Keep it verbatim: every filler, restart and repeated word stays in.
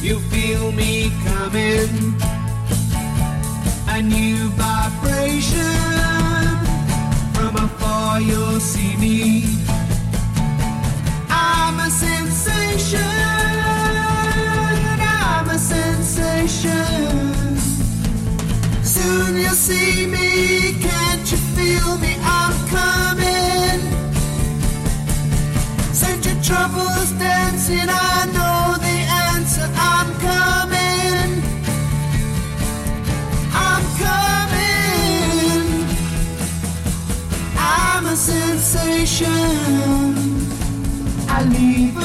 You feel me coming, a new vibration. From afar you'll see me. I'm a sensation. I'm a sensation. Soon you'll see me. Can't you feel me? I'm coming. Send your troubles dancing. I know the answer. I'm coming. I'm coming. I'm a sensation. I leave